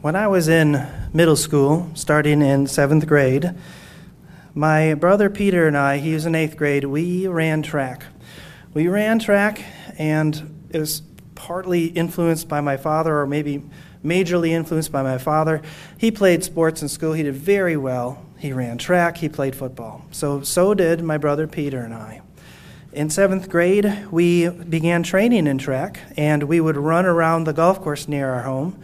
When I was in middle school, starting in 7th grade, my brother Peter and I, he was in 8th grade, we ran track. And it was partly influenced by my father, or maybe majorly influenced by my father. He played sports in school. He did very well. He ran track. He played football. So did my brother Peter and I. In 7th grade, we began training in track, and we would run around the golf course near our home,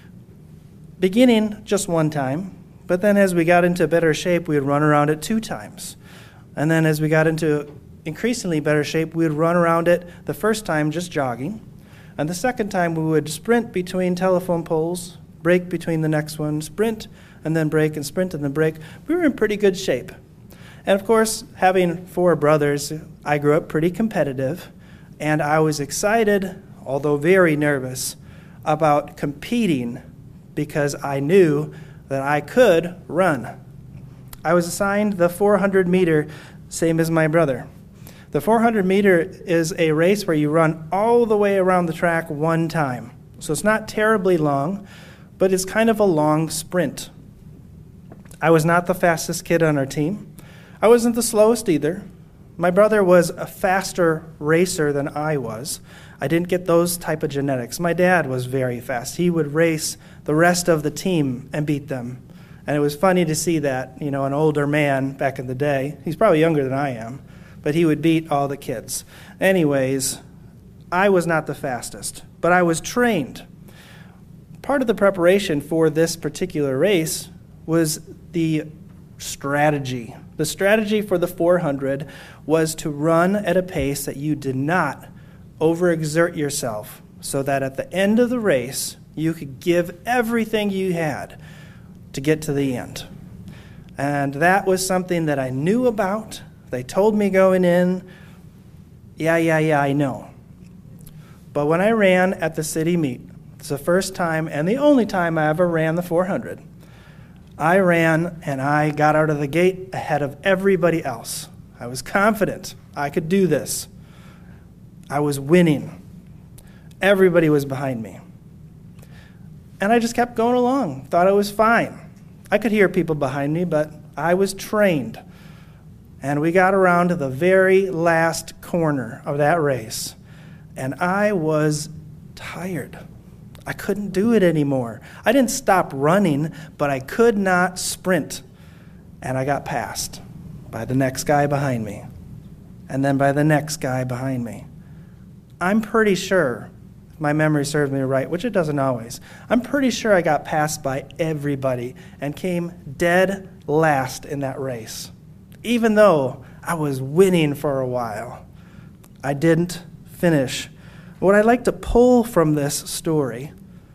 beginning just one time, but then as we got into better shape, we would run around it 2 times. And then as we got into increasingly better shape, we would run around it the first time just jogging, and the second time we would sprint between telephone poles, break between the next one, sprint, and then break, and sprint, and then break. We were in pretty good shape. And of course, having 4 brothers, I grew up pretty competitive, and I was excited, although very nervous, about competing because I knew that I could run. I was assigned the 400 meter, same as my brother. The 400 meter is a race where you run all the way around the track one time. So it's not terribly long, but it's kind of a long sprint. I was not the fastest kid on our team. I wasn't the slowest either. My brother was a faster racer than I was. I didn't get those type of genetics. My dad was very fast. He would race the rest of the team and beat them. And it was funny to see that, an older man back in the day. He's probably younger than I am, but he would beat all the kids. Anyways, I was not the fastest, but I was trained. Part of the preparation for this particular race was the strategy. The strategy for the 400 was to run at a pace that you did not overexert yourself, so that at the end of the race, you could give everything you had to get to the end. And that was something that I knew about. They told me going in, yeah, I know. But when I ran at the city meet, it's the first time and the only time I ever ran the 400. I ran and I got out of the gate ahead of everybody else. I was confident I could do this. I was winning. Everybody was behind me. And I just kept going along, thought I was fine. I could hear people behind me, but I was trained. And we got around to the very last corner of that race, and I was tired. I couldn't do it anymore. I didn't stop running, but I could not sprint. And I got passed by the next guy behind me, and then by the next guy behind me. I'm pretty sure, if my memory serves me right, which it doesn't always, I'm pretty sure I got passed by everybody and came dead last in that race. Even though I was winning for a while, I didn't finish. What I'd like to pull from this story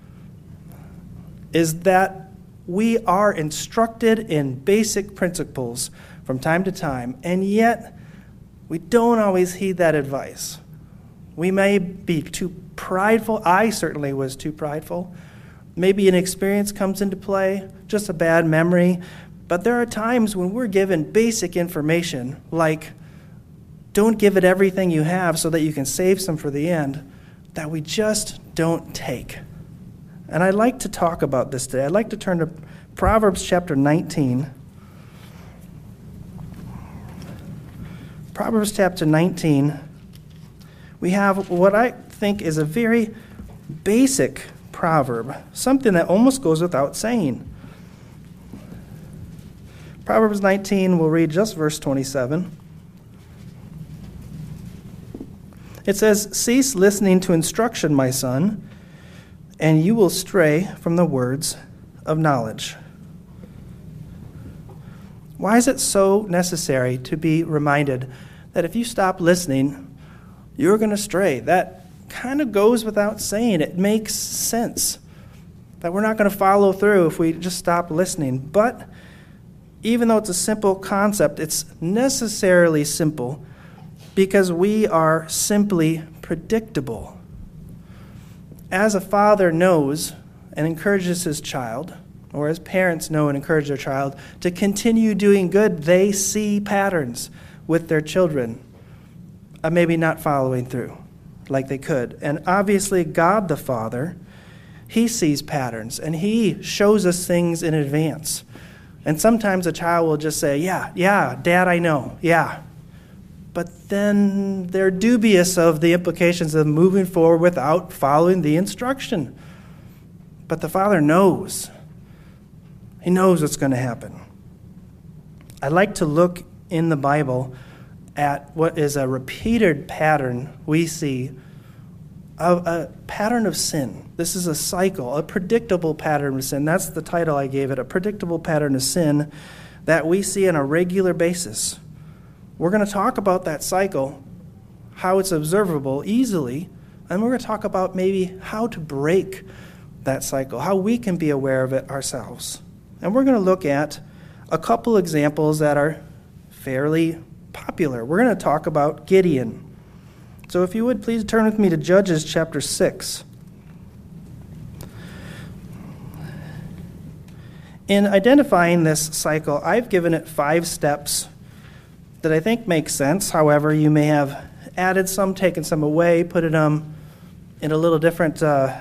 is that we are instructed in basic principles from time to time, and yet we don't always heed that advice. We may be too prideful. I certainly was too prideful. Maybe an experience comes into play, just a bad memory. But there are times when we're given basic information, like don't give it everything you have so that you can save some for the end, that we just don't take. And I'd like to talk about this today. I'd like to turn to Proverbs chapter 19. Proverbs chapter 19. We have what I think is a very basic proverb, something that almost goes without saying. Proverbs 19, we'll read just verse 27. It says, "Cease listening to instruction, my son, and you will stray from the words of knowledge." Why is it so necessary to be reminded that if you stop listening, you're going to stray? That kind of goes without saying. It makes sense that we're not going to follow through if we just stop listening. But even though it's a simple concept, it's necessarily simple because we are simply predictable. As a father knows and encourages his child, or as parents know and encourage their child to continue doing good, they see patterns with their children maybe not following through like they could. And obviously God the Father He sees patterns, and he shows us things in advance. And sometimes a child will just say, yeah, Dad, I know, yeah. But then they're dubious of the implications of moving forward without following the instruction. But the Father knows. He knows what's going to happen. I'd like to look in the Bible at what is a repeated pattern we see, a pattern of sin. This is a cycle, a predictable pattern of sin. That's the title I gave it, a predictable pattern of sin that we see on a regular basis. We're going to talk about that cycle, how it's observable easily, and we're going to talk about maybe how to break that cycle, how we can be aware of it ourselves. And we're going to look at a couple examples that are fairly popular. We're going to talk about Gideon. So if you would, please turn with me to Judges chapter 6. In identifying this cycle, I've given it 5 steps that I think make sense. However, you may have added some, taken some away, put it in a little different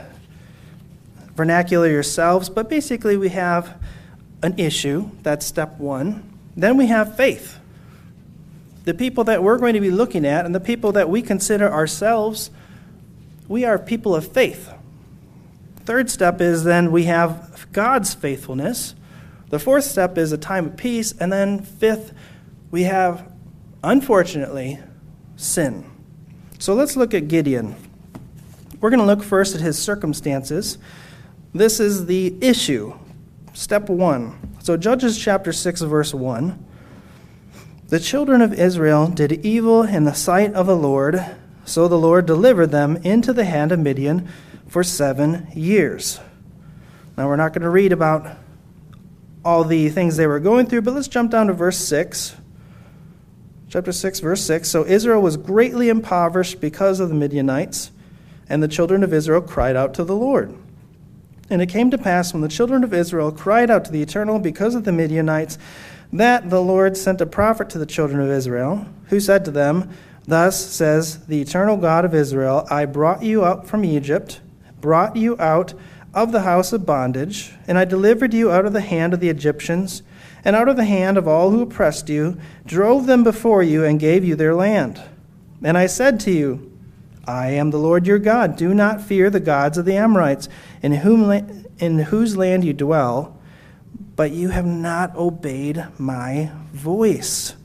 vernacular yourselves. But basically, we have an issue. That's step 1. Then we have faith. The people that we're going to be looking at and the people that we consider ourselves, we are people of faith. Third step is then we have God's faithfulness. The fourth step is a time of peace. And then fifth, we have, unfortunately, sin. So let's look at Gideon. We're going to look first at his circumstances. This is the issue. Step 1. So Judges chapter 6, verse 1. The children of Israel did evil in the sight of the Lord, so the Lord delivered them into the hand of Midian for 7 years. Now, we're not going to read about all the things they were going through, but let's jump down to verse 6. Chapter 6, verse 6. So Israel was greatly impoverished because of the Midianites, and the children of Israel cried out to the Lord. And it came to pass when the children of Israel cried out to the Eternal because of the Midianites, that the Lord sent a prophet to the children of Israel, who said to them, Thus says the eternal God of Israel, I brought you out from Egypt, brought you out of the house of bondage, and I delivered you out of the hand of the Egyptians, and out of the hand of all who oppressed you, drove them before you, and gave you their land. And I said to you, I am the Lord your God. Do not fear the gods of the Amorites, in whose land you dwell, but you have not obeyed my voice.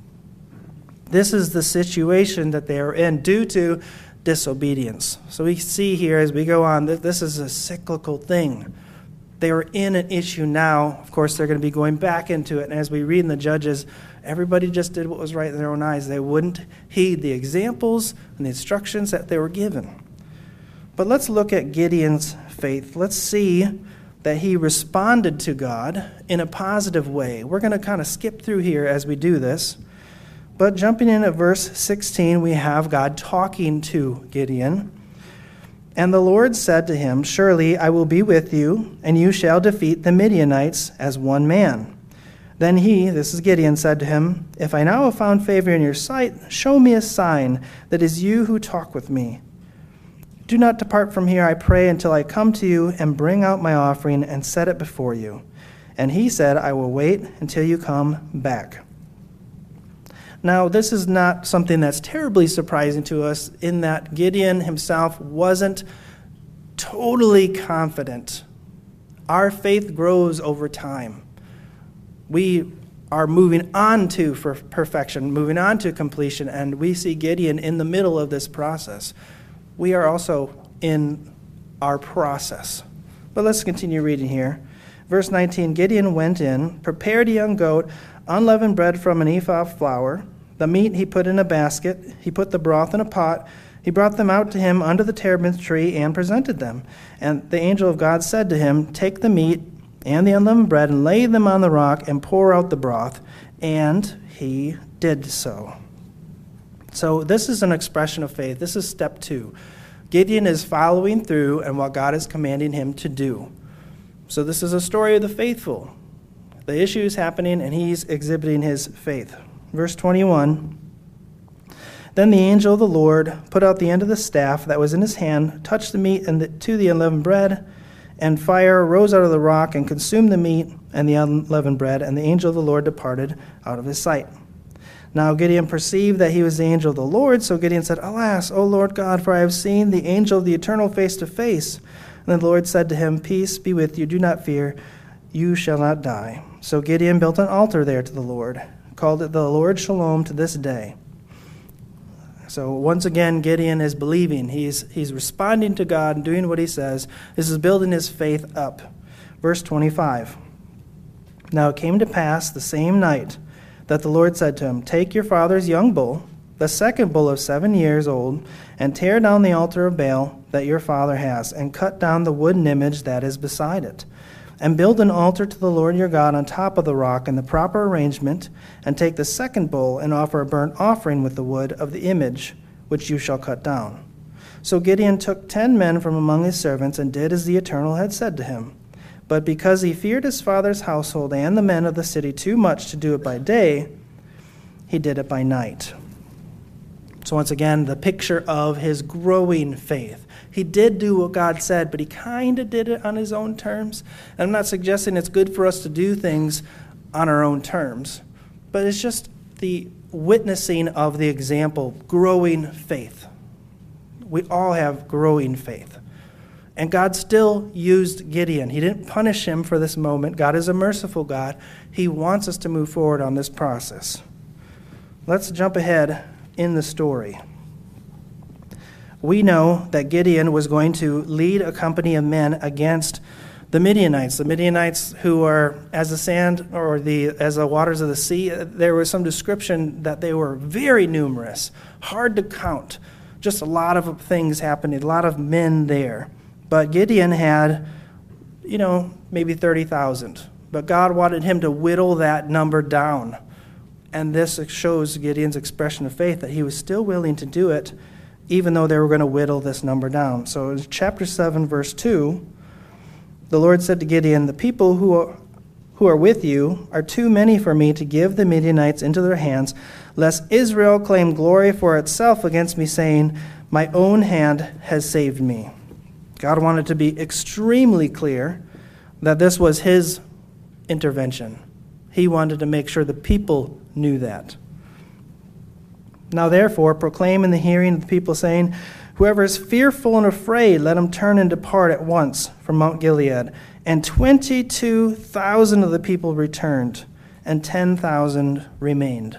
This is the situation that they are in due to disobedience. So we see here as we go on that this is a cyclical thing. They are in an issue now. Of course, they're going to be going back into it. And as we read in the Judges, everybody just did what was right in their own eyes. They wouldn't heed the examples and the instructions that they were given. But let's look at Gideon's faith. Let's see that he responded to God in a positive way. We're going to kind of skip through here as we do this. But jumping in at verse 16, we have God talking to Gideon. And the Lord said to him, Surely I will be with you, and you shall defeat the Midianites as one man. Then he, this is Gideon, said to him, If I now have found favor in your sight, show me a sign that is you who talk with me. Do not depart from here, I pray, until I come to you and bring out my offering and set it before you. And he said, I will wait until you come back. Now, this is not something that's terribly surprising to us in that Gideon himself wasn't totally confident. Our faith grows over time. We are moving on to perfection, moving on to completion, and we see Gideon in the middle of this process. We are also in our process. But let's continue reading here. Verse 19, Gideon went in, prepared a young goat, unleavened bread from an ephah of flour. The meat he put in a basket. He put the broth in a pot. He brought them out to him under the terebinth tree and presented them. And the angel of God said to him, Take the meat and the unleavened bread and lay them on the rock and pour out the broth. And he did so. So this is an expression of faith. This is step 2. Gideon is following through and what God is commanding him to do. So this is a story of the faithful. The issue is happening and he's exhibiting his faith. Verse 21, Then the angel of the Lord put out the end of the staff that was in his hand, touched the meat to the unleavened bread, And fire rose out of the rock and consumed the meat and the unleavened bread, and the angel of the Lord departed out of his sight. Now Gideon perceived that he was the angel of the Lord, so Gideon said, Alas, O Lord God, for I have seen the angel of the Eternal face to face. And the Lord said to him, Peace be with you, do not fear, you shall not die. So Gideon built an altar there to the Lord, called it the Lord Shalom to this day. So once again, Gideon is believing. He's responding to God and doing what he says. This is building his faith up. Verse 25. Now it came to pass the same night that the Lord said to him, Take your father's young bull, the second bull of 7 years old, and tear down the altar of Baal that your father has, and cut down the wooden image that is beside it. And build an altar to the Lord your God on top of the rock in the proper arrangement, and take the second bull and offer a burnt offering with the wood of the image which you shall cut down. So Gideon took 10 men from among his servants and did as the Eternal had said to him. But because he feared his father's household and the men of the city too much to do it by day, he did it by night. So once again, the picture of his growing faith. He did do what God said, but he kind of did it on his own terms. And I'm not suggesting it's good for us to do things on our own terms, but it's just the witnessing of the example, growing faith. We all have growing faith. And God still used Gideon. He didn't punish him for this moment. God is a merciful God. He wants us to move forward on this process. Let's jump ahead in the story. We know that Gideon was going to lead a company of men against the Midianites who are as the sand or as the waters of the sea. There was some description that they were very numerous, hard to count. Just a lot of things happening, a lot of men there. But Gideon had, maybe 30,000. But God wanted him to whittle that number down. And this shows Gideon's expression of faith that he was still willing to do it, even though they were going to whittle this number down. So in chapter 7, verse 2, the Lord said to Gideon, The people who are with you are too many for me to give the Midianites into their hands, lest Israel claim glory for itself against me, saying, My own hand has saved me. God wanted to be extremely clear that this was his intervention. He wanted to make sure the people knew that. Now therefore, proclaim in the hearing of the people, saying, Whoever is fearful and afraid, let him turn and depart at once from Mount Gilead. And 22,000 of the people returned, and 10,000 remained.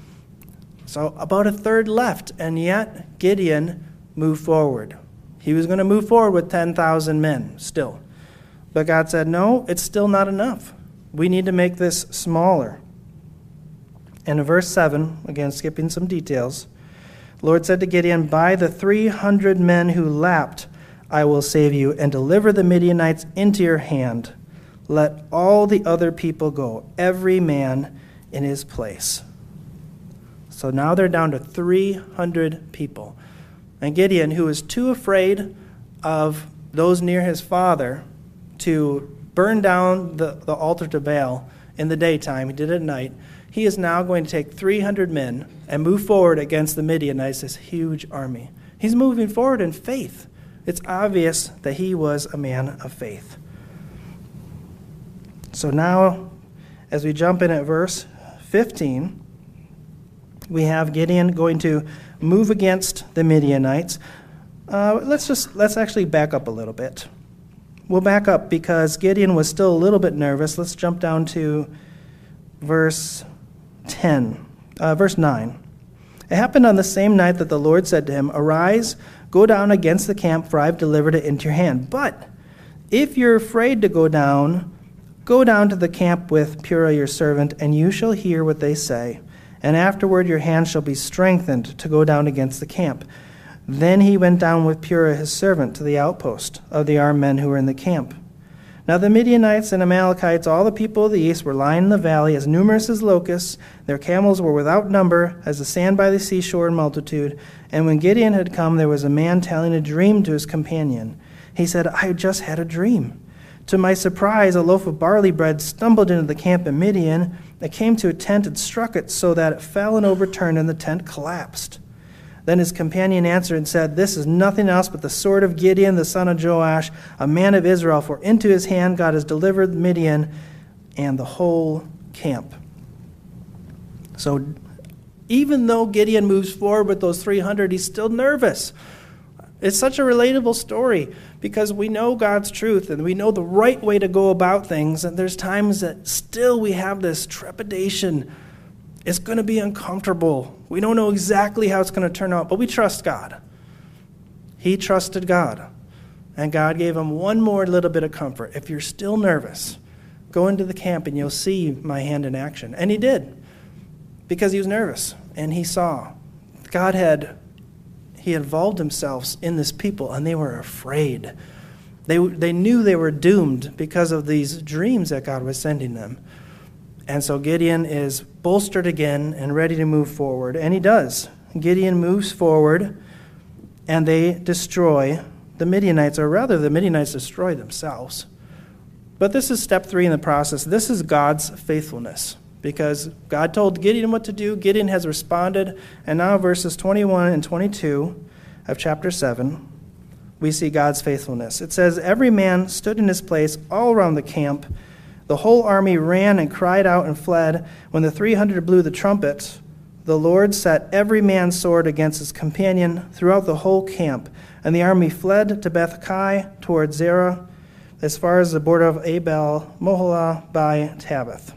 So about a third left, and yet Gideon moved forward. He was going to move forward with 10,000 men still. But God said, no, it's still not enough. We need to make this smaller. And in verse 7, again skipping some details, the Lord said to Gideon, By the 300 men who lapped, I will save you, and deliver the Midianites into your hand. Let all the other people go, every man in his place. So now they're down to 300 people. And Gideon, who was too afraid of those near his father to burn down the altar to Baal in the daytime, he did it at night, he is now going to take 300 men and move forward against the Midianites, this huge army. He's moving forward in faith. It's obvious that he was a man of faith. So now, as we jump in at verse 15, we have Gideon going to move against the Midianites. Let's actually back up a little bit. We'll back up because Gideon was still a little bit nervous. Let's jump down to verse 9. It happened on the same night that the Lord said to him, Arise, go down against the camp, for I have delivered it into your hand. But if you're afraid to go down to the camp with Purah your servant, and you shall hear what they say. And afterward your hand shall be strengthened to go down against the camp. Then he went down with Purah his servant to the outpost of the armed men who were in the camp. Now the Midianites and Amalekites, all the people of the east, were lying in the valley, as numerous as locusts. Their camels were without number, as the sand by the seashore in multitude. And when Gideon had come, there was a man telling a dream to his companion. He said, I just had a dream. To my surprise, a loaf of barley bread stumbled into the camp in Midian. It came to a tent and struck it so that it fell and overturned, and the tent collapsed. Then his companion answered and said, "This is nothing else but the sword of Gideon, the son of Joash, a man of Israel, for into his hand God has delivered Midian and the whole camp." So even though Gideon moves forward with those 300, he's still nervous. It's such a relatable story because we know God's truth and we know the right way to go about things, and there's times that still we have this trepidation. It's going to be uncomfortable. We don't know exactly how it's going to turn out, but we trust God. He trusted God, and God gave him one more little bit of comfort. If you're still nervous, go into the camp and you'll see my hand in action. And he did, because he was nervous, and he saw. He involved himself in this people, and they were afraid. They knew they were doomed because of these dreams that God was sending them. And so Gideon is bolstered again and ready to move forward. And he does. Gideon moves forward, and they destroy the Midianites, or rather the Midianites destroy themselves. But this is step 3 in the process. This is God's faithfulness, because God told Gideon what to do. Gideon has responded. And now verses 21 and 22 of chapter 7, we see God's faithfulness. It says, "Every man stood in his place all around the camp. The whole army ran and cried out and fled. When the 300 blew the trumpet, the Lord set every man's sword against his companion throughout the whole camp. And the army fled to Beth-kai toward Zerah, as far as the border of Abel-Moholah by Tabbath."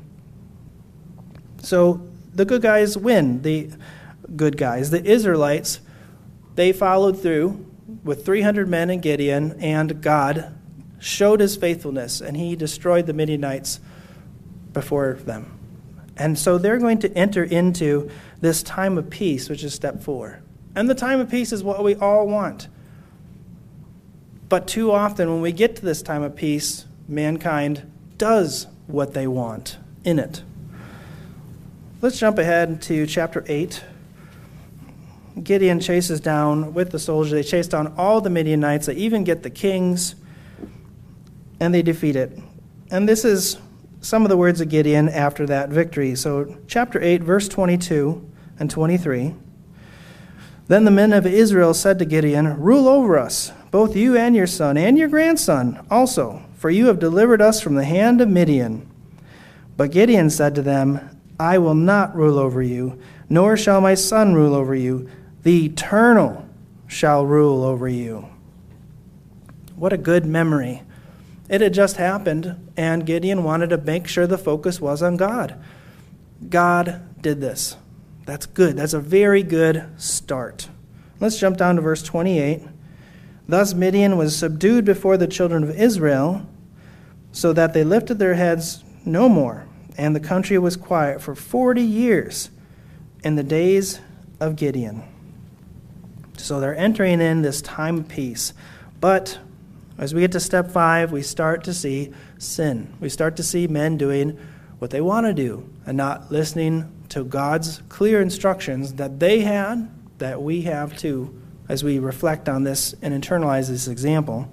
So the good guys win. The Israelites, they followed through with 300 men and Gideon, and God showed his faithfulness, and he destroyed the Midianites before them. And so they're going to enter into this time of peace, which is step 4. And the time of peace is what we all want. But too often when we get to this time of peace, mankind does what they want in it. Let's jump ahead to chapter 8. Gideon chases down with the soldiers. They chase down all the Midianites. They even get the kings, and they defeat it. And this is some of the words of Gideon after that victory. So chapter 8, verse 22 and 23. "Then the men of Israel said to Gideon, 'Rule over us, both you and your son, and your grandson also, for you have delivered us from the hand of Midian.' But Gideon said to them, 'I will not rule over you, nor shall my son rule over you. The Eternal shall rule over you.'" What a good memory. It had just happened, and Gideon wanted to make sure the focus was on God. God did this. That's good. That's a very good start. Let's jump down to verse 28. "Thus Midian was subdued before the children of Israel, so that they lifted their heads no more. And the country was quiet for 40 years in the days of Gideon." So they're entering in this time of peace. But as we get to step 5, we start to see sin. We start to see men doing what they want to do and not listening to God's clear instructions that they had, that we have too, as we reflect on this and internalize this example.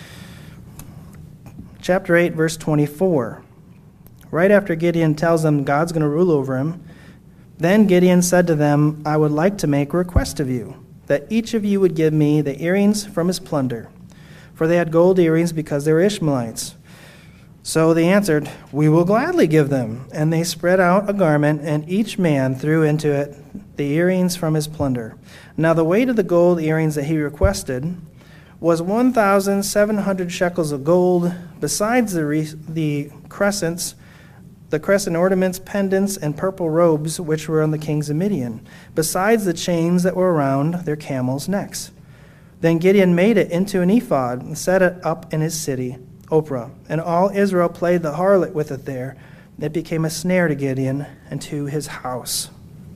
Chapter 8, verse 24. Right after Gideon tells them God's going to rule over him, "Then Gideon said to them, 'I would like to make a request of you, that each of you would give me the earrings from his plunder.' For they had gold earrings because they were Ishmaelites. So they answered, 'We will gladly give them.' And they spread out a garment, and each man threw into it the earrings from his plunder. Now the weight of the gold earrings that he requested was 1,700 shekels of gold, besides the crescent ornaments, pendants, and purple robes which were on the kings of Midian, besides the chains that were around their camels' necks. Then Gideon made it into an ephod and set it up in his city, Ophrah, and all Israel played the harlot with it there. It became a snare to Gideon and to his house."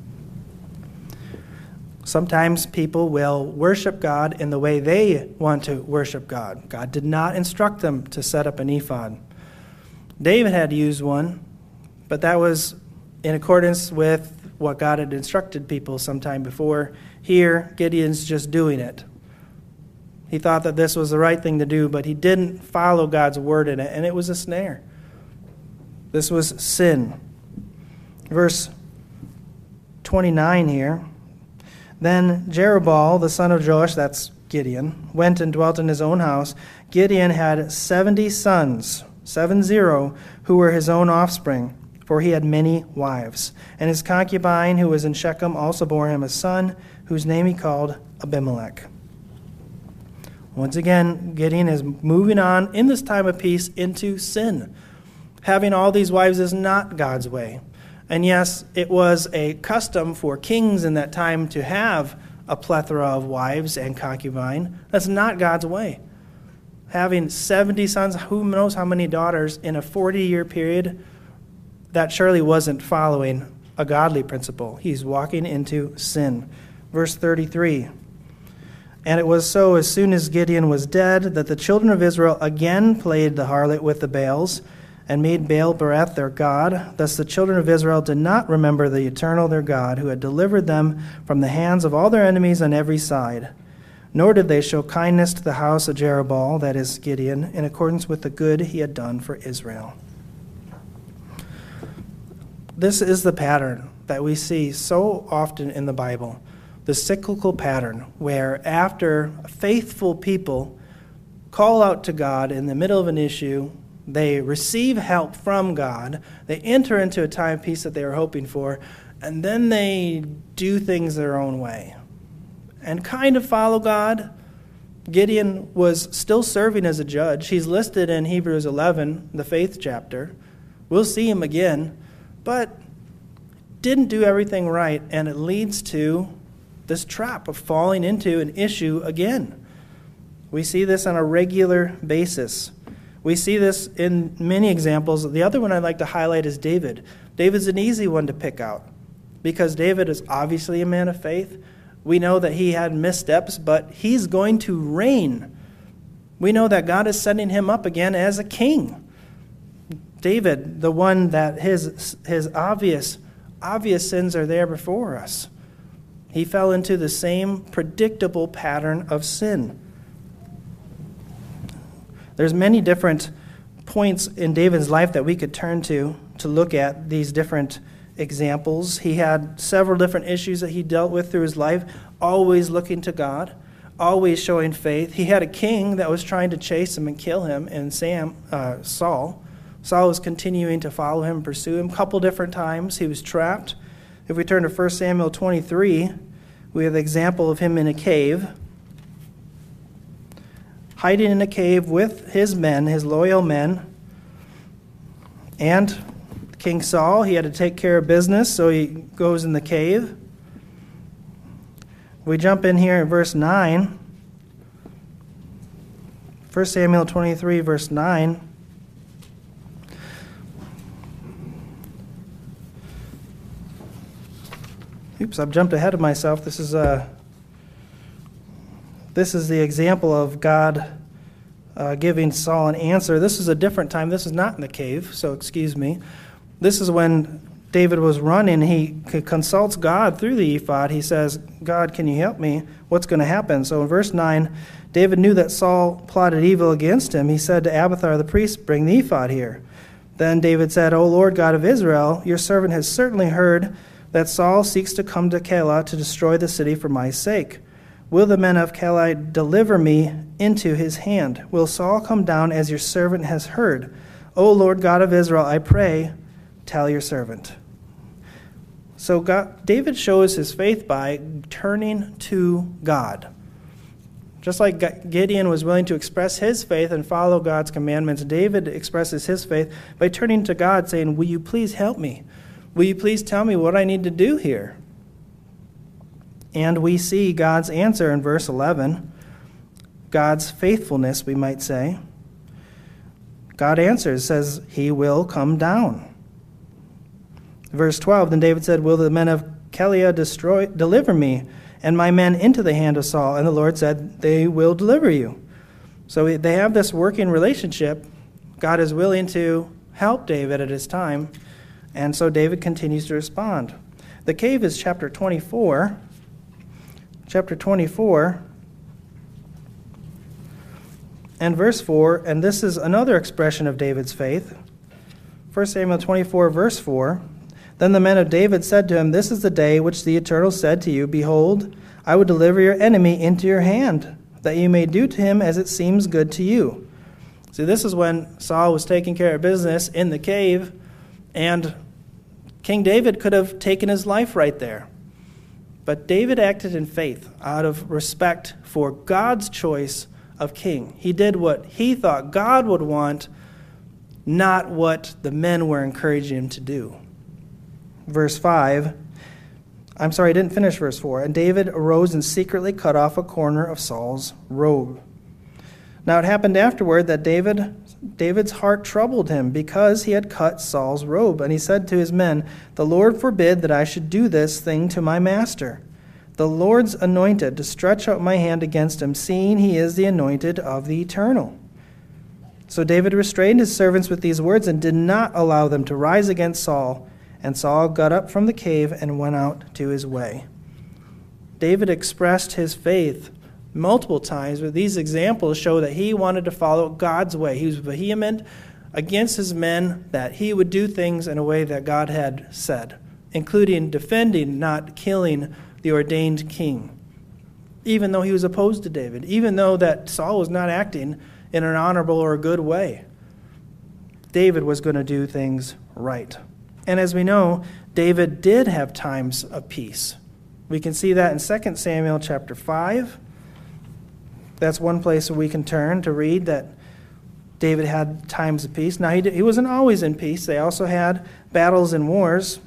Sometimes people will worship God in the way they want to worship God. God did not instruct them to set up an ephod. David had used one, but that was in accordance with what God had instructed people sometime before. Here, Gideon's just doing it. He thought that this was the right thing to do, but he didn't follow God's word in it, and it was a snare. This was sin. Verse 29 here. Then Jerubbaal, the son of Joash, that's Gideon, went and dwelt in his own house. Gideon had 70 sons, 70, who were his own offspring, for he had many wives. And his concubine, who was in Shechem, also bore him a son, whose name he called Abimelech. Once again, Gideon is moving on in this time of peace into sin. Having all these wives is not God's way. And yes, it was a custom for kings in that time to have a plethora of wives and concubine. That's not God's way. Having 70 sons, who knows how many daughters in a 40-year period, that surely wasn't following a godly principle. He's walking into sin. Verse 33. And it was so, as soon as Gideon was dead, that the children of Israel again played the harlot with the Baals, and made Baal-berith their god. Thus the children of Israel did not remember the Eternal their God, who had delivered them from the hands of all their enemies on every side. Nor did they show kindness to the house of Jerubbaal, that is Gideon, in accordance with the good he had done for Israel. This is the pattern that we see so often in the Bible, the cyclical pattern, where after faithful people call out to God in the middle of an issue, they receive help from God, they enter into a time of peace that they were hoping for, and then they do things their own way and kind of follow God. Gideon was still serving as a judge. He's listed in Hebrews 11, the faith chapter. We'll see him again, but didn't do everything right, and it leads to this trap of falling into an issue again. We see this on a regular basis. We see this in many examples. The other one I'd like to highlight is David. David's an easy one to pick out because David is obviously a man of faith. We know that he had missteps, but he's going to reign. We know that God is setting him up again as a king. David, the one that his obvious sins are there before us. He fell into the same predictable pattern of sin. There's many different points in David's life that we could turn to look at these different examples. He had several different issues that he dealt with through his life, always looking to God, always showing faith. He had a king that was trying to chase him and kill him, and Saul. Saul was continuing to follow him and pursue him. A couple different times he was trapped. If we turn to 1 Samuel 23, we have the example of him in a cave, hiding in a cave with his men, his loyal men. And King Saul, he had to take care of business, so he goes in the cave. We jump in here in verse 9. 1 Samuel 23, verse 9. Oops, I've jumped ahead of myself. This is the example of God giving Saul an answer. This is a different time. This is not in the cave, so excuse me. This is when David was running. He consults God through the ephod. He says, God, can you help me? What's going to happen? So in verse 9, David knew that Saul plotted evil against him. He said to Abiathar the priest, bring the ephod here. Then David said, O Lord God of Israel, your servant has certainly heard that Saul seeks to come to Keilah to destroy the city for my sake. Will the men of Keilah deliver me into his hand? Will Saul come down as your servant has heard? O Lord God of Israel, I pray, tell your servant. So David shows his faith by turning to God. Just like Gideon was willing to express his faith and follow God's commandments, David expresses his faith by turning to God, saying, will you please help me? Will you please tell me what I need to do here? And we see God's answer in verse 11, God's faithfulness, we might say. God answers, says, he will come down. Verse 12, then David said, will the men of Keilah deliver me and my men into the hand of Saul? And the Lord said, they will deliver you. So they have this working relationship. God is willing to help David at his time. And so David continues to respond. The cave is chapter 24. Chapter 24 and verse 4, and this is another expression of David's faith. 1 Samuel 24, verse 4, then the men of David said to him, this is the day which the Eternal said to you, behold, I will deliver your enemy into your hand, that you may do to him as it seems good to you. See, this is when Saul was taking care of business in the cave, and King David could have taken his life right there. But David acted in faith out of respect for God's choice of king. He did what he thought God would want, not what the men were encouraging him to do. Verse 5, I didn't finish verse 4. And David arose and secretly cut off a corner of Saul's robe. Now it happened afterward that David's heart troubled him because he had cut Saul's robe. And he said to his men, "The Lord forbid that I should do this thing to my master, the Lord's anointed, to stretch out my hand against him, seeing he is the anointed of the Eternal." So David restrained his servants with these words and did not allow them to rise against Saul. And Saul got up from the cave and went out to his way. David expressed his faith multiple times, but these examples show that he wanted to follow God's way. He was vehement against his men that he would do things in a way that God had said, including defending, not killing the ordained king, even though he was opposed to David, even though that Saul was not acting in an honorable or a good way. David was going to do things right. And as we know, David did have times of peace. We can see that in 2 Samuel chapter 5. That's one place where we can turn to read that David had times of peace. Now, he wasn't always in peace. They also had battles and wars.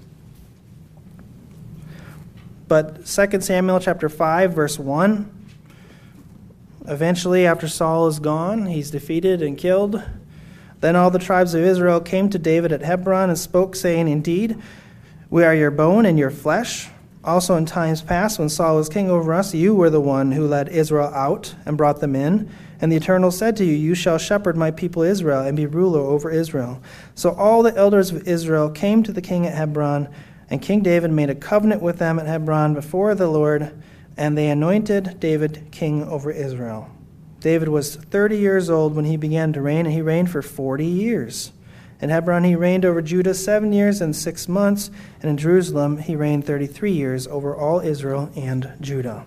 But 2 Samuel chapter 5, verse 1, eventually after Saul is gone, he's defeated and killed. Then all the tribes of Israel came to David at Hebron and spoke, saying, "Indeed, we are your bone and your flesh. Also in times past, when Saul was king over us, you were the one who led Israel out and brought them in. And the Eternal said to you, you shall shepherd my people Israel and be ruler over Israel." So all the elders of Israel came to the king at Hebron, and King David made a covenant with them at Hebron before the Lord, and they anointed David king over Israel. David was 30 years old when he began to reign, and he reigned for 40 years. In Hebron he reigned over Judah 7 years and 6 months, and in Jerusalem he reigned 33 years over all Israel and Judah.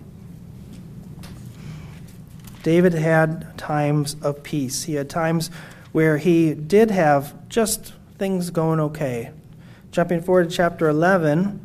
David had times of peace. He had times where he did have just things going okay. Jumping forward to chapter 11,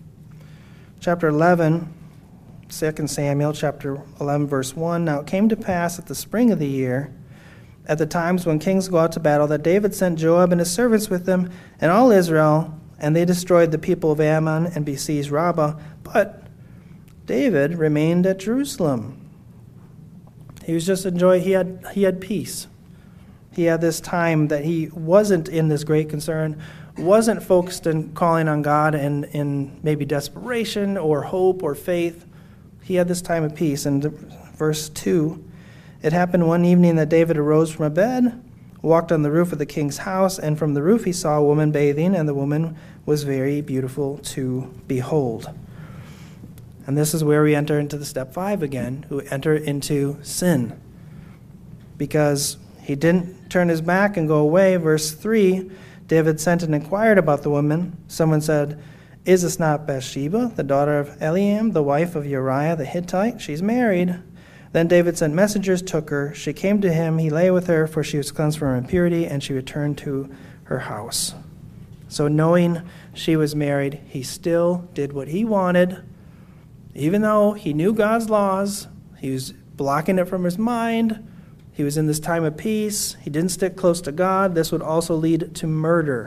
2 Samuel chapter 11, verse 1. Now it came to pass at the spring of the year, at the times when kings go out to battle, that David sent Joab and his servants with him and all Israel, and they destroyed the people of Ammon and besieged Rabbah. But David remained at Jerusalem. He was just enjoying, he had peace. He had this time that he wasn't in this great concern, wasn't focused on calling on God in maybe desperation or hope or faith. He had this time of peace. And verse 2, it happened one evening that David arose from a bed, walked on the roof of the king's house, and from the roof he saw a woman bathing, and the woman was very beautiful to behold. And this is where we enter into the step 5 again, who enter into sin. Because he didn't turn his back and go away. Verse 3, David sent and inquired about the woman. Someone said, "Is this not Bathsheba, the daughter of Eliam, the wife of Uriah the Hittite? She's married." Then David sent messengers, took her. She came to him. He lay with her, for she was cleansed from her impurity, and she returned to her house. So knowing she was married, he still did what he wanted. Even though he knew God's laws, he was blocking it from his mind. He was in this time of peace. He didn't stick close to God. This would also lead to murder.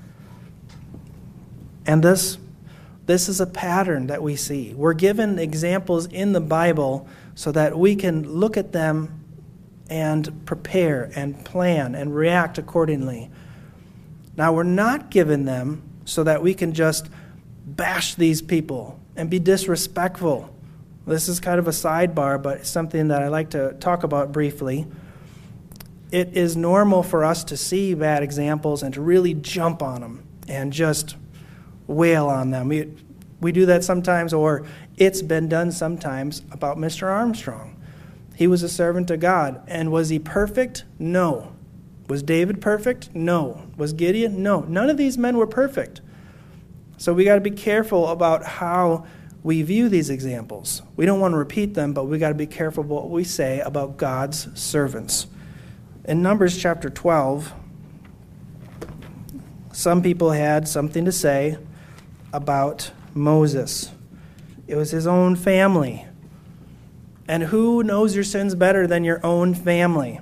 And this is a pattern that we see. We're given examples in the Bible so that we can look at them and prepare and plan and react accordingly. Now, we're not given them so that we can just bash these people and be disrespectful. This is kind of a sidebar, but it's something that I like to talk about briefly. It is normal for us to see bad examples and to really jump on them and just wail on them. We do that sometimes, or it's been done sometimes about Mr. Armstrong. He was a servant of God. And was he perfect? No. Was David perfect? No. Was Gideon? No. None of these men were perfect. So we got to be careful about how we view these examples. We don't want to repeat them, but we got to be careful what we say about God's servants. In Numbers chapter 12, some people had something to say about Moses. It was his own family. And who knows your sins better than your own family?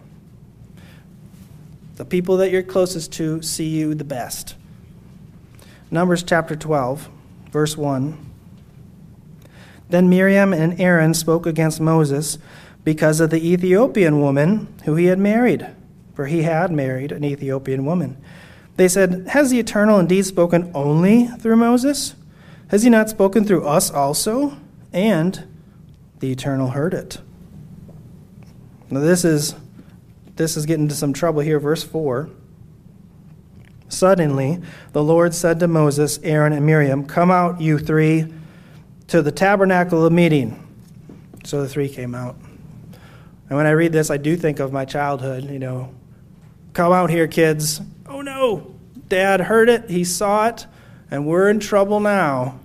The people that you're closest to see you the best. Numbers chapter 12, verse 1. Then Miriam and Aaron spoke against Moses because of the Ethiopian woman who he had married, for he had married an Ethiopian woman. They said, "Has the Eternal indeed spoken only through Moses? Has he not spoken through us also?" And the Eternal heard it. Now this is getting into some trouble here. Verse 4. Suddenly the Lord said to Moses, Aaron, and Miriam, "Come out, you three, to the tabernacle of meeting." So the three came out. And when I read this, I do think of my childhood, Come out here, kids. Oh no, Dad heard it, he saw it, and we're in trouble now.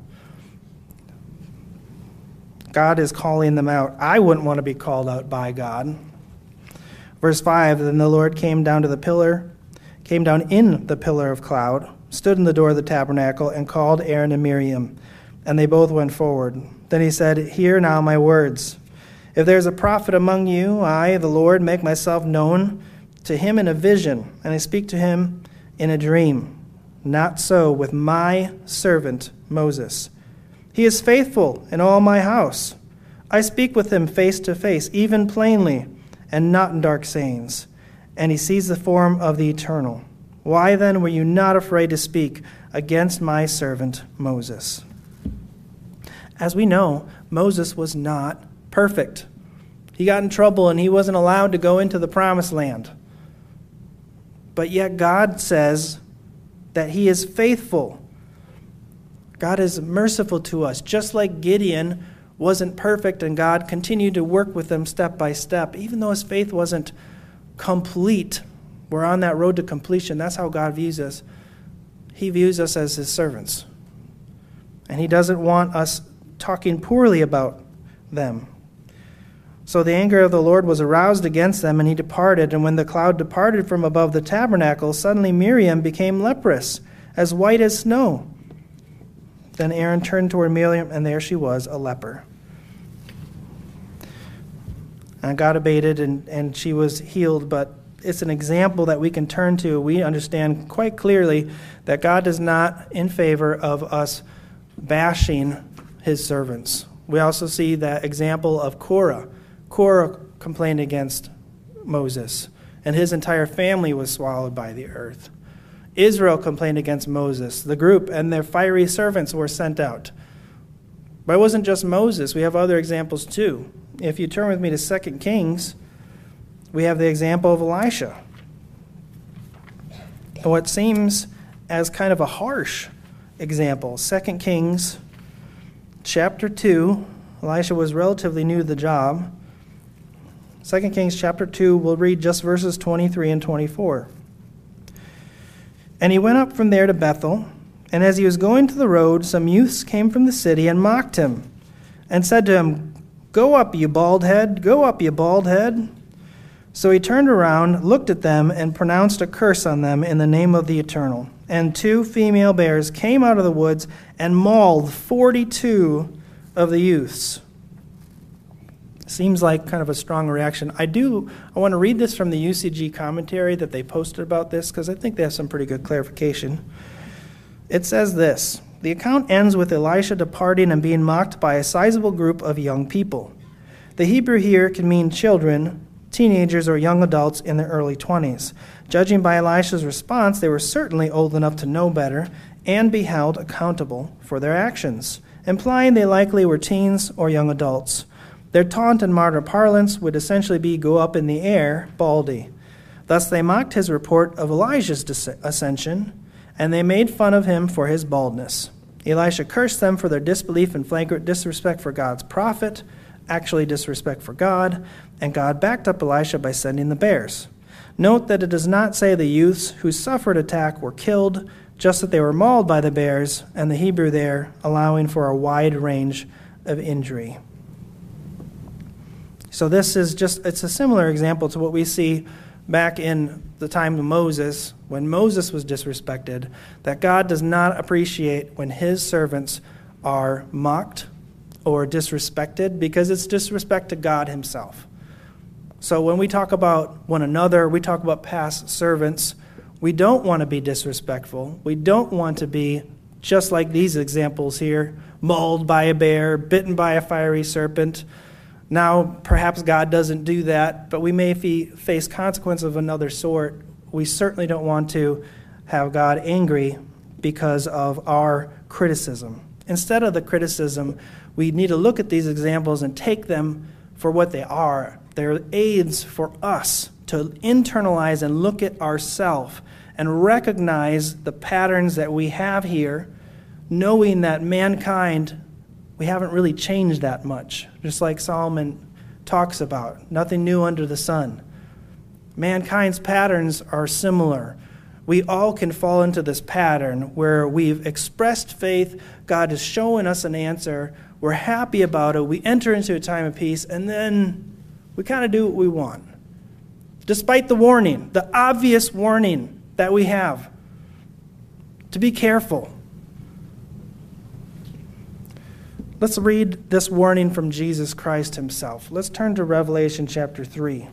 God is calling them out. I wouldn't want to be called out by God. Verse 5, then the Lord came down in the pillar of cloud, stood in the door of the tabernacle, and called Aaron and Miriam, and they both went forward. Then he said, "Hear now my words. If there is a prophet among you, I, the Lord, make myself known to him in a vision, and I speak to him in a dream. Not so with my servant Moses. He is faithful in all my house. I speak with him face to face, even plainly, and not in dark sayings. And he sees the form of the Eternal. Why then were you not afraid to speak against my servant Moses?" As we know, Moses was not perfect. He got in trouble and he wasn't allowed to go into the promised land. But yet God says that he is faithful. God is merciful to us. Just like Gideon wasn't perfect and God continued to work with him step by step, even though his faith wasn't complete. We're on that road to completion. That's how God views us. He views us as his servants. And he doesn't want us talking poorly about them. So the anger of the Lord was aroused against them, and he departed. And when the cloud departed from above the tabernacle, suddenly Miriam became leprous, as white as snow. Then Aaron turned toward Miriam, and there she was, a leper. And God abated, and she was healed, but it's an example that we can turn to. We understand quite clearly that God is not in favor of us bashing his servants. We also see that example of Korah. Korah complained against Moses, and his entire family was swallowed by the earth. Israel complained against Moses. The group and their fiery servants were sent out. But it wasn't just Moses. We have other examples too. If you turn with me to 2 Kings, we have the example of Elisha. And what seems as kind of a harsh example. 2 Kings chapter 2. Elisha was relatively new to the job. 2 Kings chapter 2, we'll read just verses 23 and 24. And he went up from there to Bethel, and as he was going to the road, some youths came from the city and mocked him, and said to him, "Go up, you bald head, go up, you bald head." So he turned around, looked at them, and pronounced a curse on them in the name of the Eternal. And 2 female bears came out of the woods and mauled 42 of the youths. Seems like kind of a strong reaction. I want to read this from the UCG commentary that they posted about this, because I think they have some pretty good clarification. It says this: the account ends with Elisha departing and being mocked by a sizable group of young people. The Hebrew here can mean children, teenagers, or young adults in their early 20s. Judging by Elisha's response, they were certainly old enough to know better and be held accountable for their actions, implying they likely were teens or young adults. Their taunt in modern parlance would essentially be "go up in the air, baldy." Thus they mocked his report of Elijah's ascension, and they made fun of him for his baldness. Elisha cursed them for their disbelief and flagrant disrespect for God's prophet, actually disrespect for God, and God backed up Elisha by sending the bears. Note that it does not say the youths who suffered attack were killed, just that they were mauled by the bears, and the Hebrew there allowing for a wide range of injury. So this is it's a similar example to what we see back in the time of Moses, when Moses was disrespected, that God does not appreciate when his servants are mocked or disrespected, because it's disrespect to God himself. So when we talk about one another, we talk about past servants, we don't want to be disrespectful. We don't want to be just like these examples here, mauled by a bear, bitten by a fiery serpent. Now, perhaps God doesn't do that, but we may face consequence of another sort. We certainly don't want to have God angry because of our criticism. Instead of the criticism, we need to look at these examples and take them for what they are. They're aids for us to internalize and look at ourselves and recognize the patterns that we have here, knowing that mankind, we haven't really changed that much, just like Solomon talks about. Nothing new under the sun. Mankind's patterns are similar. We all can fall into this pattern where we've expressed faith, God is showing us an answer, we're happy about it, we enter into a time of peace, and then we kind of do what we want. Despite the warning, the obvious warning that we have, to be careful. Let's read this warning from Jesus Christ himself. Let's turn to Revelation chapter 3.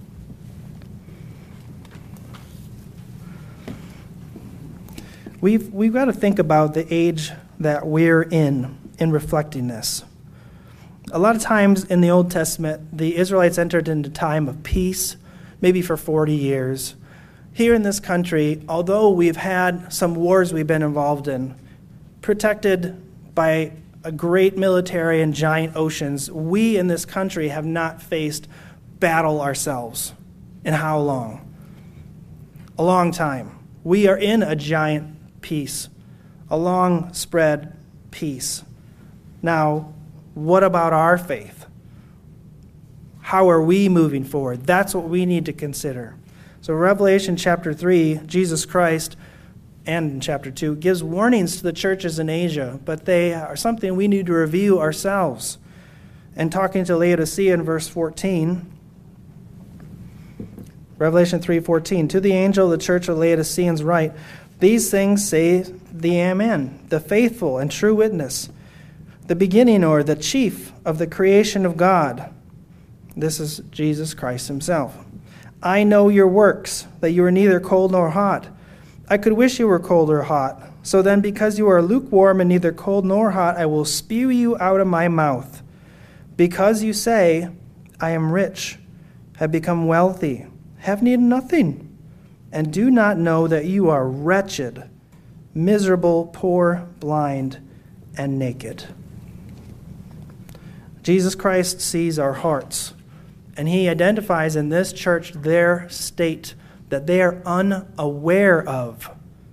We've got to think about the age that we're in reflecting this. A lot of times in the Old Testament, the Israelites entered into time of peace, maybe for 40 years. Here in this country, although we've had some wars we've been involved in, protected by a great military and giant oceans, we in this country have not faced battle ourselves. In how long? A long time. We are in a giant peace, a long spread peace. Now, what about our faith? How are we moving forward? That's what we need to consider. So Revelation chapter 3, Jesus Christ, and in chapter 2, gives warnings to the churches in Asia, but they are something we need to review ourselves. And talking to Laodicea in verse 14, Revelation 3:14, to the angel of the church of Laodiceans write, these things say the Amen, the faithful and true witness, the beginning or the chief of the creation of God. This is Jesus Christ himself. I know your works, that you are neither cold nor hot. I could wish you were cold or hot. So then, because you are lukewarm and neither cold nor hot, I will spew you out of my mouth. Because you say, I am rich, have become wealthy, have needed nothing, and do not know that you are wretched, miserable, poor, blind, and naked. Jesus Christ sees our hearts, and he identifies in this church their state that they are unaware of.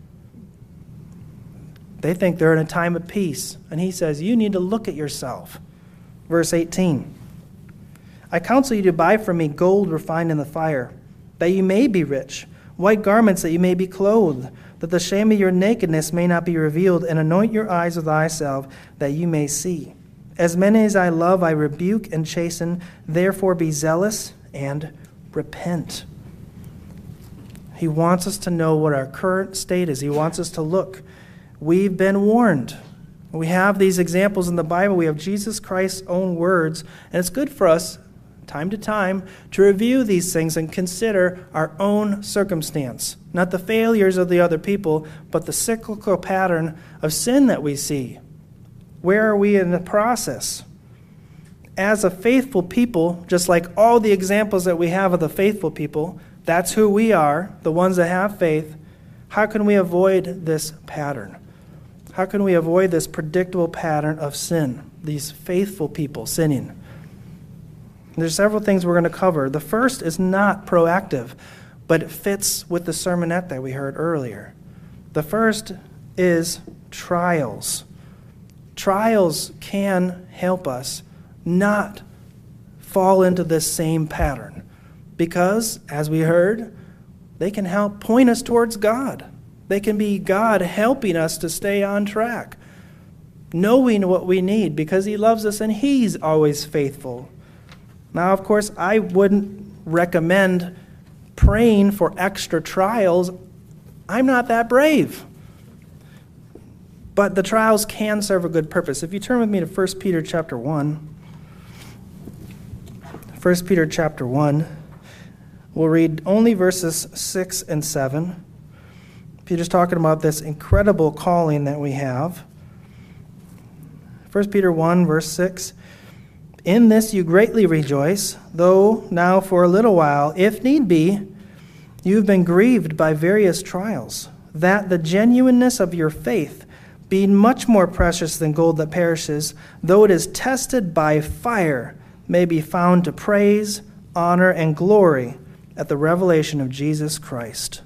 They think they're in a time of peace, and he says, you need to look at yourself. Verse 18, I counsel you to buy from me gold refined in the fire, that you may be rich, white garments that you may be clothed, that the shame of your nakedness may not be revealed, and anoint your eyes with eye salve, that you may see. As many as I love, I rebuke and chasten. Therefore be zealous and repent. He wants us to know what our current state is. He wants us to look. We've been warned. We have these examples in the Bible. We have Jesus Christ's own words. And it's good for us, time to time, to review these things and consider our own circumstance. Not the failures of the other people, but the cyclical pattern of sin that we see. Where are we in the process? As a faithful people, just like all the examples that we have of the faithful people, that's who we are, the ones that have faith. How can we avoid this pattern? How can we avoid this predictable pattern of sin, these faithful people sinning? There's several things we're going to cover. The first is not proactive, but it fits with the sermonette that we heard earlier. The first is trials. Trials can help us not fall into this same pattern because, as we heard, they can help point us towards God. They can be God helping us to stay on track, knowing what we need because He loves us and He's always faithful. Now, of course, I wouldn't recommend praying for extra trials. I'm not that brave. But the trials can serve a good purpose. If you turn with me to 1 Peter chapter 1. 1 Peter chapter 1. We'll read only verses 6 and 7. Peter's talking about this incredible calling that we have. 1 Peter 1, verse 6. In this you greatly rejoice, though now for a little while, if need be, you've been grieved by various trials, that the genuineness of your faith, being much more precious than gold that perishes, though it is tested by fire, may be found to praise, honor, and glory at the revelation of Jesus Christ.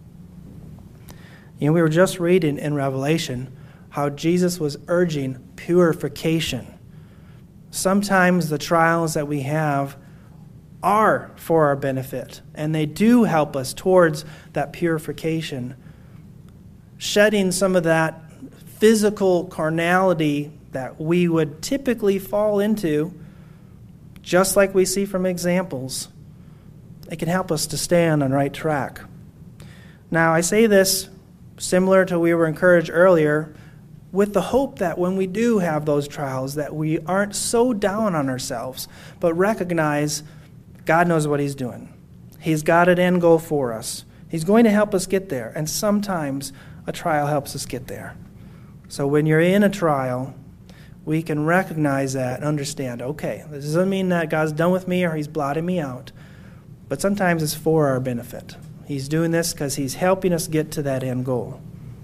We were just reading in Revelation how Jesus was urging purification. Sometimes the trials that we have are for our benefit, and they do help us towards that purification, shedding some of that physical carnality that we would typically fall into, just like we see from examples. It can help us to stay on the right track. Now, I say this similar to we were encouraged earlier, with the hope that when we do have those trials, that we aren't so down on ourselves, but recognize God knows what He's doing. He's got an end goal for us. He's going to help us get there, and sometimes a trial helps us get there. So when you're in a trial, we can recognize that and understand, okay, this doesn't mean that God's done with me or He's blotting me out, but sometimes it's for our benefit. He's doing this because He's helping us get to that end goal.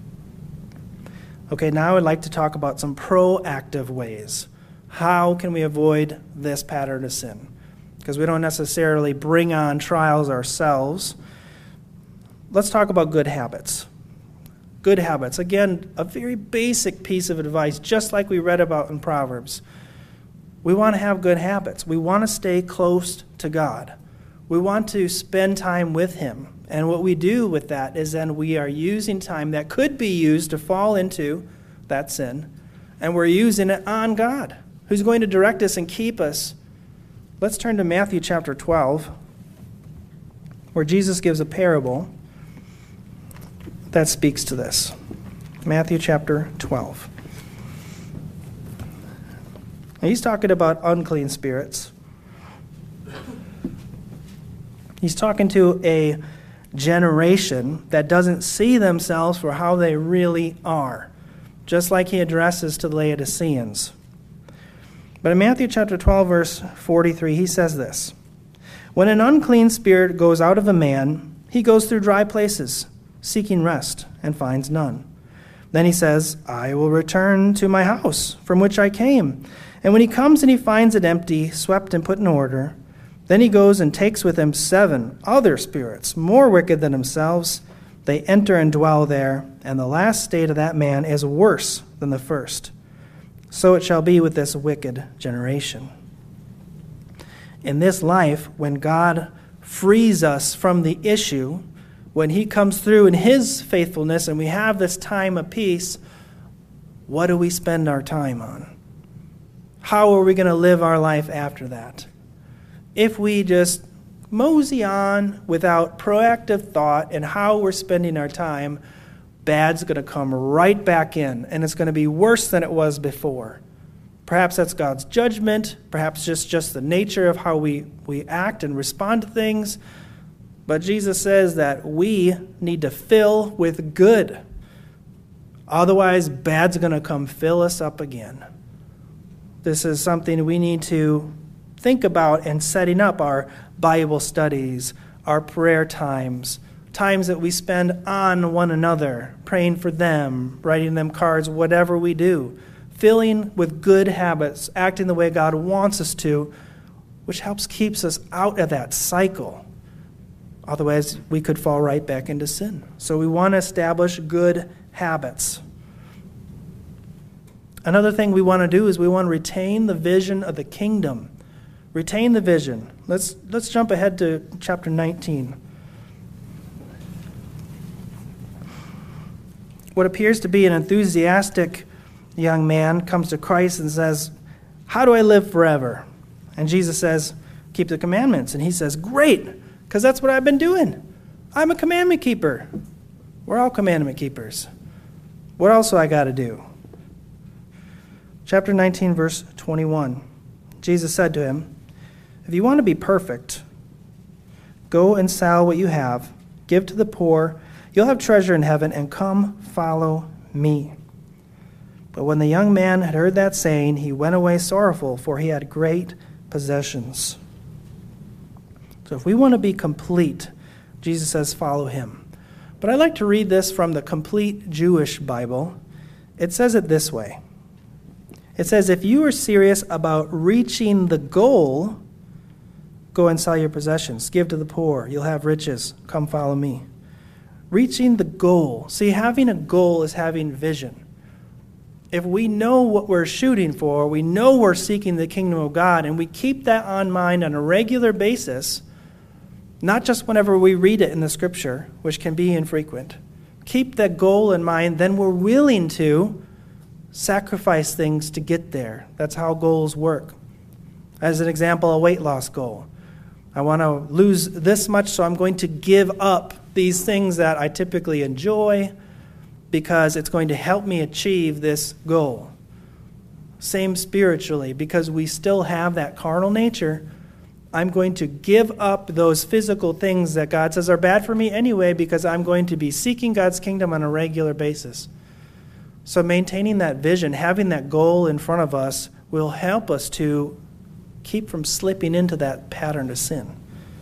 Okay, now I'd like to talk about some proactive ways. How can we avoid this pattern of sin? Because we don't necessarily bring on trials ourselves. Let's talk about good habits. Good habits. Again, a very basic piece of advice, just like we read about in Proverbs. We want to have good habits. We want to stay close to God. We want to spend time with Him. And what we do with that is then we are using time that could be used to fall into that sin, and we're using it on God, who's going to direct us and keep us. Let's turn to Matthew chapter 12, where Jesus gives a parable that speaks to this. Matthew chapter 12. Now, He's talking about unclean spirits. He's talking to a generation that doesn't see themselves for how they really are, just like He addresses to the Laodiceans. But in Matthew chapter 12, verse 43, He says this: When an unclean spirit goes out of a man, he goes through dry places, seeking rest, and finds none. Then he says, I will return to my house from which I came. And when he comes and he finds it empty, swept and put in order, then he goes and takes with him 7 other spirits, more wicked than themselves. They enter and dwell there, and the last state of that man is worse than the first. So it shall be with this wicked generation. In this life, when God frees us from the issue, when He comes through in His faithfulness and we have this time of peace, what do we spend our time on? How are we going to live our life after that? If we just mosey on without proactive thought and how we're spending our time, bad's going to come right back in, and it's going to be worse than it was before. Perhaps that's God's judgment, perhaps just the nature of how we act and respond to things. But Jesus says that we need to fill with good. Otherwise, bad's going to come fill us up again. This is something we need to think about in setting up our Bible studies, our prayer times, times that we spend on one another, praying for them, writing them cards, whatever we do. Filling with good habits, acting the way God wants us to, which helps keeps us out of that cycle. Otherwise, we could fall right back into sin. So we want to establish good habits. Another thing we want to do is we want to retain the vision of the kingdom. Retain the vision. Let's jump ahead to chapter 19. what appears to be an enthusiastic young man comes to Christ and says, "How do I live forever?" And Jesus says, "Keep the commandments." And he says, "Great, because that's what I've been doing. I'm a commandment keeper." We're all commandment keepers. What else do I got to do? Chapter 19, verse 21. Jesus said to him, "If you want to be perfect, go and sell what you have, give to the poor, you'll have treasure in heaven, and come follow me." But when the young man had heard that saying, he went away sorrowful, for he had great possessions. So if we want to be complete, Jesus says, follow him. But I like to read this from the Complete Jewish Bible. It says it this way. It says, if you are serious about reaching the goal, go and sell your possessions. Give to the poor. You'll have riches. Come follow me. Reaching the goal. See, having a goal is having vision. If we know what we're shooting for, we know we're seeking the kingdom of God, and we keep that on mind on a regular basis, not just whenever we read it in the Scripture, which can be infrequent. Keep that goal in mind, then we're willing to sacrifice things to get there. That's how goals work. As an example, a weight loss goal. I want to lose this much, so I'm going to give up these things that I typically enjoy because it's going to help me achieve this goal. Same spiritually, because we still have that carnal nature. I'm going to give up those physical things that God says are bad for me anyway, because I'm going to be seeking God's kingdom on a regular basis. So maintaining that vision, having that goal in front of us, will help us to keep from slipping into that pattern of sin.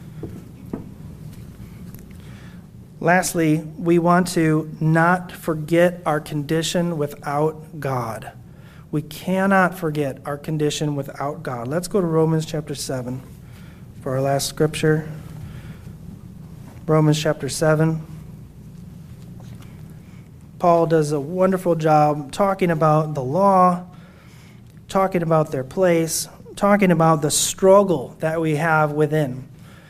Lastly, we want to not forget our condition without God. We cannot forget our condition without God. Let's go to Romans chapter 7 for our last scripture. Romans chapter 7. Paul does a wonderful job talking about the law, talking about their place, talking about the struggle that we have within.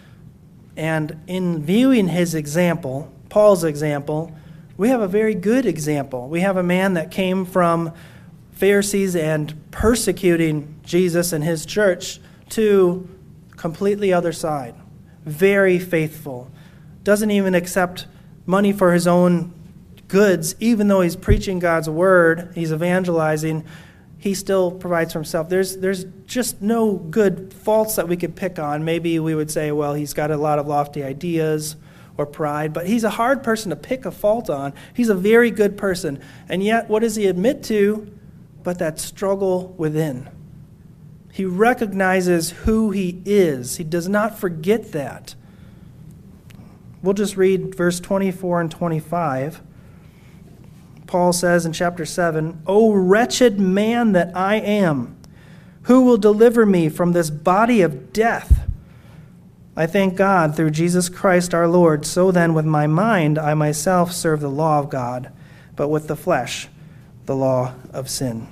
And in viewing his example, Paul's example, we have a very good example. We have a man that came from Pharisees and persecuting Jesus and his church to completely other side. Very faithful. Doesn't even accept money for his own goods, even though he's preaching God's word, he's evangelizing, he still provides for himself. There's just no good faults that we could pick on. Maybe we would say, well, he's got a lot of lofty ideas or pride, but he's a hard person to pick a fault on. He's a very good person. And yet, what does he admit to but that struggle within? He recognizes who he is. He does not forget that. We'll just read verse 24 and 25. Paul says in chapter 7, "O wretched man that I am, who will deliver me from this body of death? I thank God through Jesus Christ our Lord. So then with my mind I myself serve the law of God, but with the flesh the law of sin."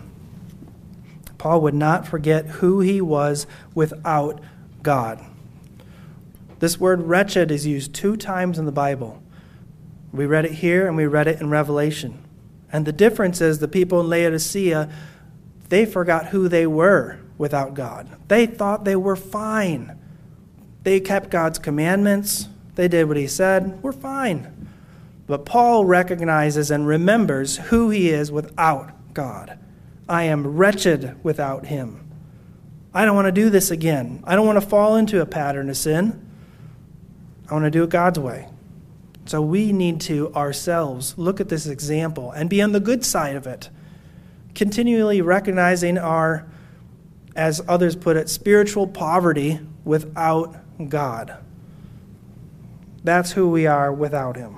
Paul would not forget who he was without God. This word wretched is used 2 times in the Bible. We read it here and we read it in Revelation. And the difference is the people in Laodicea, they forgot who they were without God. They thought they were fine. They kept God's commandments. They did what he said. We're fine. But Paul recognizes and remembers who he is without God. I am wretched without him. I don't want to do this again. I don't want to fall into a pattern of sin. I want to do it God's way. So we need to ourselves look at this example and be on the good side of it, continually recognizing our, as others put it, spiritual poverty without God. That's who we are without him.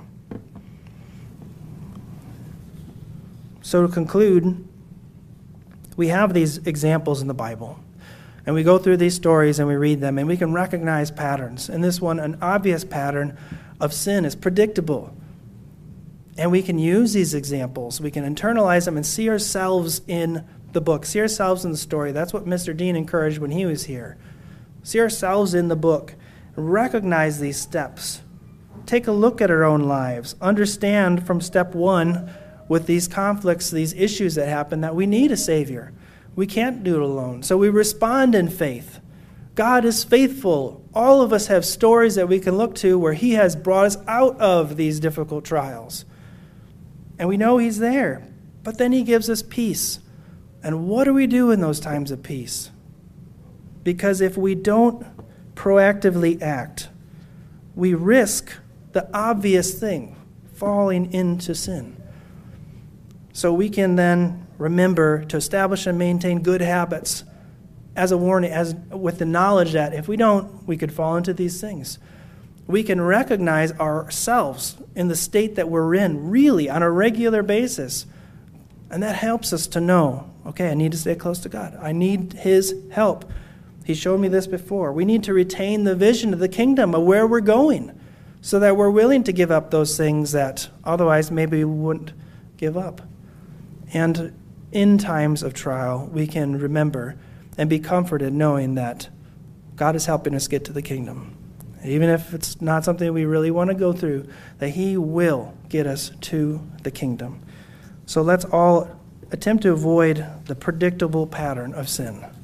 So to conclude, we have these examples in the Bible, and we go through these stories and we read them, and we can recognize patterns. In this one, an obvious pattern of sin is predictable. And we can use these examples. We can internalize them and see ourselves in the book, see ourselves in the story. That's what Mr. Dean encouraged when he was here. See ourselves in the book. Recognize these steps. Take a look at our own lives. Understand from step 1 with these conflicts, these issues that happen, that we need a Savior. We can't do it alone. So we respond in faith. God is faithful. All of us have stories that we can look to where He has brought us out of these difficult trials. And we know He's there. But then He gives us peace. And what do we do in those times of peace? Because if we don't proactively act, we risk the obvious thing, falling into sin. So we can then remember to establish and maintain good habits as a warning, as with the knowledge that if we don't, we could fall into these things. We can recognize ourselves in the state that we're in really on a regular basis. And that helps us to know, okay, I need to stay close to God. I need His help. He showed me this before. We need to retain the vision of the kingdom, of where we're going, so that we're willing to give up those things that otherwise maybe we wouldn't give up. And in times of trial, we can remember and be comforted knowing that God is helping us get to the kingdom. Even if it's not something we really want to go through, that He will get us to the kingdom. So let's all attempt to avoid the predictable pattern of sin.